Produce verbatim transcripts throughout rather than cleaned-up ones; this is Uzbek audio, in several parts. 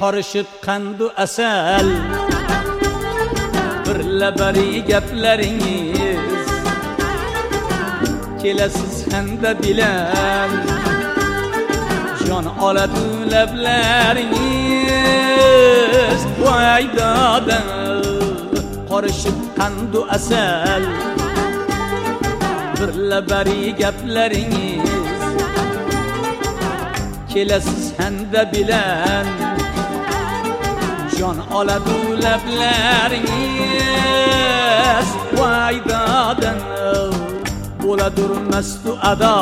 qarışib qandu asal birla bari gaplaringiz kelasiz handa bilan jon oladi lablaringiz voy doda qarışib qandu asal birla bari gaplaringiz kelasiz handa bilan jon oladi lablaringiz voy doda bo'ladurmastu ado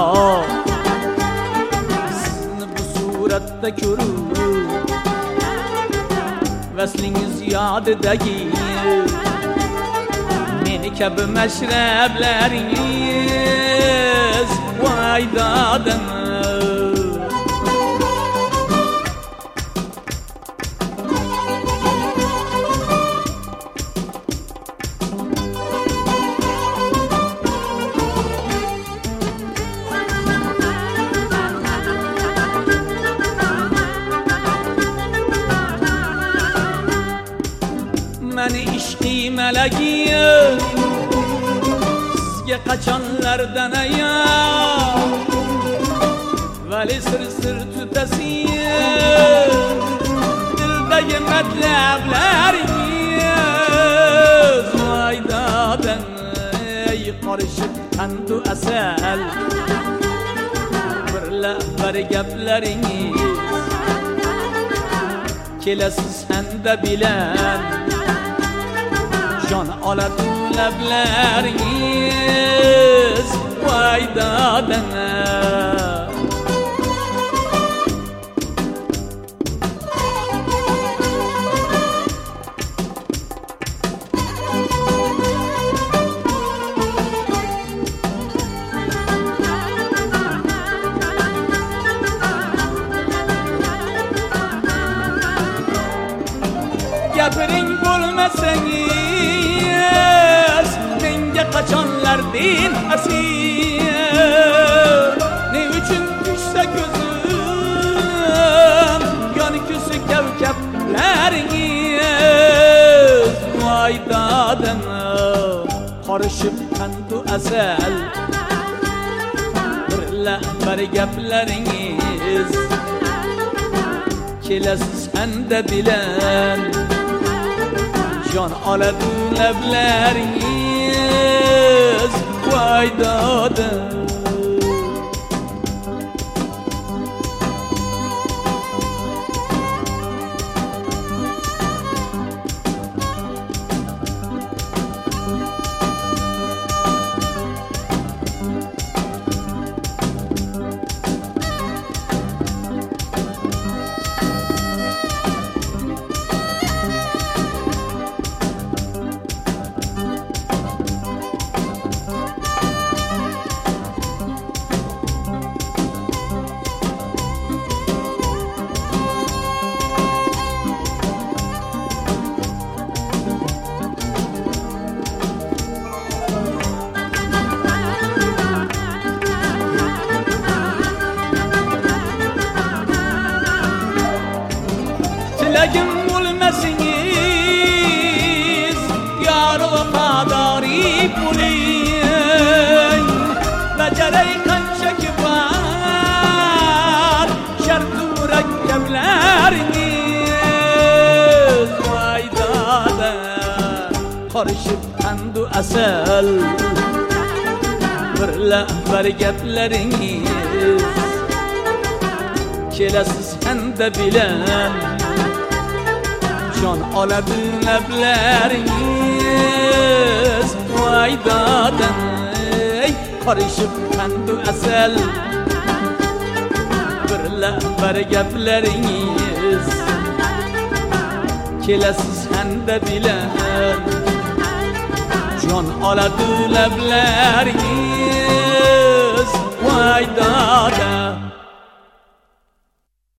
sizni bu suratda ko'rib vaslingiz yodidagi meni kabi mashrablaringiz voy doda mani ishqi malagim sizga qachonlardan ayon vali sir sir tutasiz dildagi matlablaringiz voy doda qarishib qandu asal birla bir gaplaringiz kelasiz handa bilan jon oladi lablaringiz voy doda gapiring bo'lmasangiz menga qachonlardin asir ne uchun tushsa ko'zim yonkusi kavkaplaringiz voy doda qarishib qandu asal birla bir gaplaringiz kelasiz handa bilan jon oladi lablaringiz voy doda tilagim bo'lmasangiz yor vafodori bo'ling bajaray qanchaki bor shartu murakkablaringiz voy doda qarishib qandu asal birla bir gaplaringiz kelasiz handa bilan jon oladi lablaringiz voy doda qarishib qandu asal birla bir gaplaringiz kelasiz handa bilan jon oladi lablaringiz voy doda